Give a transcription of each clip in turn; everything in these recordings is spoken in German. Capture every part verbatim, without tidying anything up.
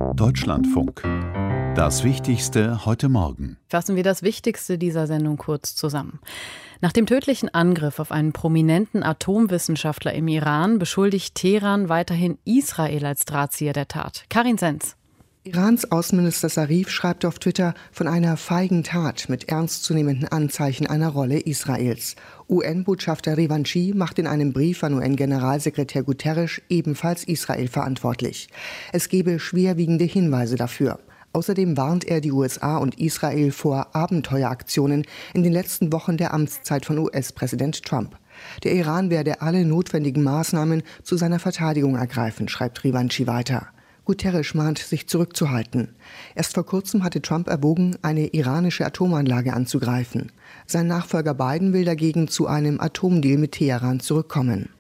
Deutschlandfunk. Das Wichtigste heute Morgen. Fassen wir das Wichtigste dieser Sendung kurz zusammen. Nach dem tödlichen Angriff auf einen prominenten Atomwissenschaftler im Iran beschuldigt Teheran weiterhin Israel als Drahtzieher der Tat. Karin Senz. Irans Außenminister Zarif schreibt auf Twitter von einer feigen Tat mit ernstzunehmenden Anzeichen einer Rolle Israels. U N-Botschafter Revanchi macht in einem Brief an U N-Generalsekretär Guterres ebenfalls Israel verantwortlich. Es gebe schwerwiegende Hinweise dafür. Außerdem warnt er die U S A und Israel vor Abenteueraktionen in den letzten Wochen der Amtszeit von U S-Präsident Trump. Der Iran werde alle notwendigen Maßnahmen zu seiner Verteidigung ergreifen, schreibt Revanchi weiter. Guterres mahnt, sich zurückzuhalten. Erst vor kurzem hatte Trump erwogen, eine iranische Atomanlage anzugreifen. Sein Nachfolger Biden will dagegen zu einem Atomdeal mit Teheran zurückkommen.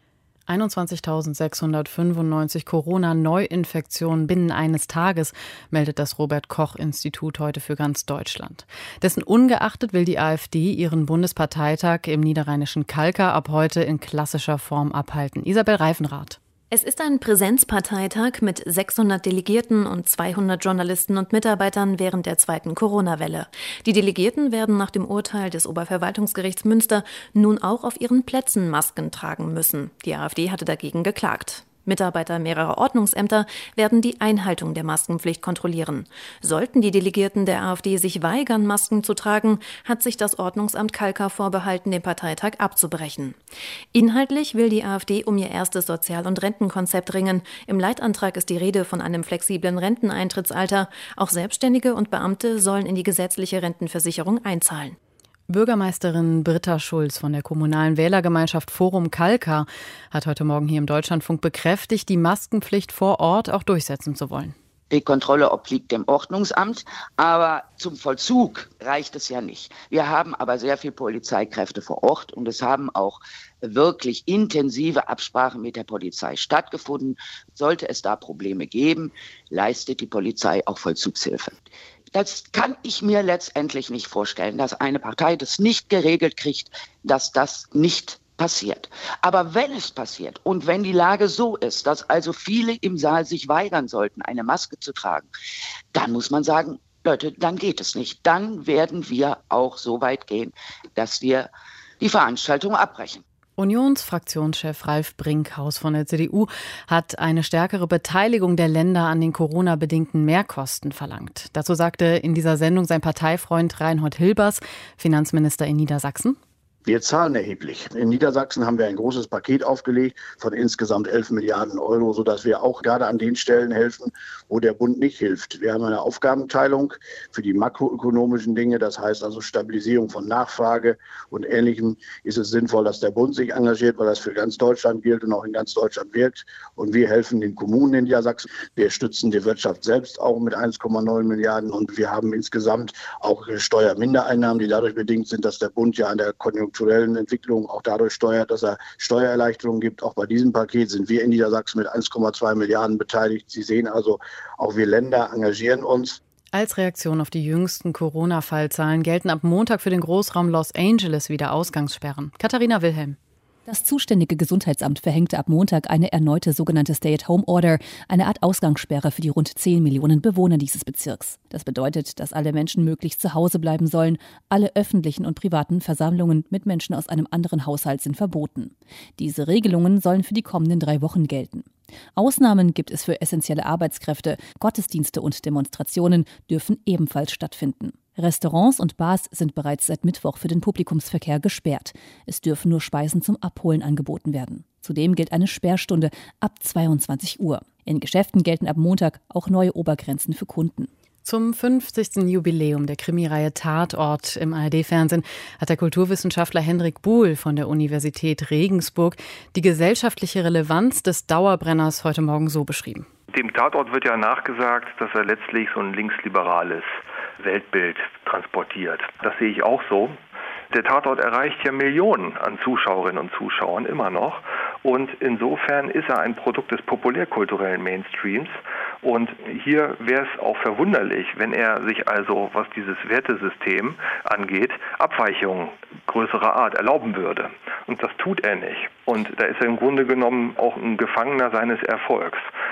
einundzwanzigtausendsechshundertfünfundneunzig Corona-Neuinfektionen binnen eines Tages, meldet das Robert-Koch-Institut heute für ganz Deutschland. Dessen ungeachtet will die AfD ihren Bundesparteitag im niederrheinischen Kalkar ab heute in klassischer Form abhalten. Isabel Reifenrath. Es ist ein Präsenzparteitag mit sechshundert Delegierten und zweihundert Journalisten und Mitarbeitern während der zweiten Corona-Welle. Die Delegierten werden nach dem Urteil des Oberverwaltungsgerichts Münster nun auch auf ihren Plätzen Masken tragen müssen. Die AfD hatte dagegen geklagt. Mitarbeiter mehrerer Ordnungsämter werden die Einhaltung der Maskenpflicht kontrollieren. Sollten die Delegierten der AfD sich weigern, Masken zu tragen, hat sich das Ordnungsamt Kalkar vorbehalten, den Parteitag abzubrechen. Inhaltlich will die AfD um ihr erstes Sozial- und Rentenkonzept ringen. Im Leitantrag ist die Rede von einem flexiblen Renteneintrittsalter. Auch Selbstständige und Beamte sollen in die gesetzliche Rentenversicherung einzahlen. Bürgermeisterin Britta Schulz von der kommunalen Wählergemeinschaft Forum Kalkar hat heute Morgen hier im Deutschlandfunk bekräftigt, die Maskenpflicht vor Ort auch durchsetzen zu wollen. Die Kontrolle obliegt dem Ordnungsamt, aber zum Vollzug reicht es ja nicht. Wir haben aber sehr viele Polizeikräfte vor Ort und es haben auch wirklich intensive Absprachen mit der Polizei stattgefunden. Sollte es da Probleme geben, leistet die Polizei auch Vollzugshilfe. Das kann ich mir letztendlich nicht vorstellen, dass eine Partei das nicht geregelt kriegt, dass das nicht passiert. Aber wenn es passiert und wenn die Lage so ist, dass also viele im Saal sich weigern sollten, eine Maske zu tragen, dann muss man sagen, Leute, dann geht es nicht. Dann werden wir auch so weit gehen, dass wir die Veranstaltung abbrechen. Unionsfraktionschef Ralf Brinkhaus von der C D U hat eine stärkere Beteiligung der Länder an den Corona-bedingten Mehrkosten verlangt. Dazu sagte in dieser Sendung sein Parteifreund Reinhold Hilbers, Finanzminister in Niedersachsen. Wir zahlen erheblich. In Niedersachsen haben wir ein großes Paket aufgelegt von insgesamt elf Milliarden Euro, sodass wir auch gerade an den Stellen helfen, wo der Bund nicht hilft. Wir haben eine Aufgabenteilung für die makroökonomischen Dinge, das heißt also Stabilisierung von Nachfrage und Ähnlichem. Ist es sinnvoll, dass der Bund sich engagiert, weil das für ganz Deutschland gilt und auch in ganz Deutschland wirkt. Und wir helfen den Kommunen in Niedersachsen. Wir stützen die Wirtschaft selbst auch mit eins Komma neun Milliarden und wir haben insgesamt auch Steuermindereinnahmen, die dadurch bedingt sind, dass der Bund ja an der Konjunktur Entwicklung auch dadurch steuert, dass er Steuererleichterungen gibt. Auch bei diesem Paket sind wir in Niedersachsen mit eins Komma zwei Milliarden beteiligt. Sie sehen also, auch wir Länder engagieren uns. Als Reaktion auf die jüngsten Corona-Fallzahlen gelten ab Montag für den Großraum Los Angeles wieder Ausgangssperren. Katharina Wilhelm. Das zuständige Gesundheitsamt verhängte ab Montag eine erneute sogenannte Stay-at-Home-Order, eine Art Ausgangssperre für die rund zehn Millionen Bewohner dieses Bezirks. Das bedeutet, dass alle Menschen möglichst zu Hause bleiben sollen. Alle öffentlichen und privaten Versammlungen mit Menschen aus einem anderen Haushalt sind verboten. Diese Regelungen sollen für die kommenden drei Wochen gelten. Ausnahmen gibt es für essentielle Arbeitskräfte. Gottesdienste und Demonstrationen dürfen ebenfalls stattfinden. Restaurants und Bars sind bereits seit Mittwoch für den Publikumsverkehr gesperrt. Es dürfen nur Speisen zum Abholen angeboten werden. Zudem gilt eine Sperrstunde ab zweiundzwanzig Uhr. In Geschäften gelten ab Montag auch neue Obergrenzen für Kunden. Zum fünfzigsten Jubiläum der Krimireihe Tatort im A R D-Fernsehen hat der Kulturwissenschaftler Hendrik Buhl von der Universität Regensburg die gesellschaftliche Relevanz des Dauerbrenners heute Morgen so beschrieben. Dem Tatort wird ja nachgesagt, dass er letztlich so ein linksliberales Weltbild transportiert. Das sehe ich auch so. Der Tatort erreicht ja Millionen an Zuschauerinnen und Zuschauern immer noch. Und insofern ist er ein Produkt des populärkulturellen Mainstreams. Und hier wäre es auch verwunderlich, wenn er sich also, was dieses Wertesystem angeht, Abweichungen größerer Art erlauben würde. Und das tut er nicht. Und da ist er im Grunde genommen auch ein Gefangener seines Erfolgs.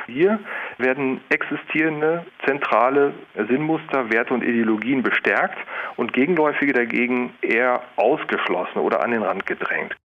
Hier werden existierende, zentrale Sinnmuster, Werte und Ideologien bestärkt und gegenläufige dagegen eher ausgeschlossen oder an den Rand gedrängt.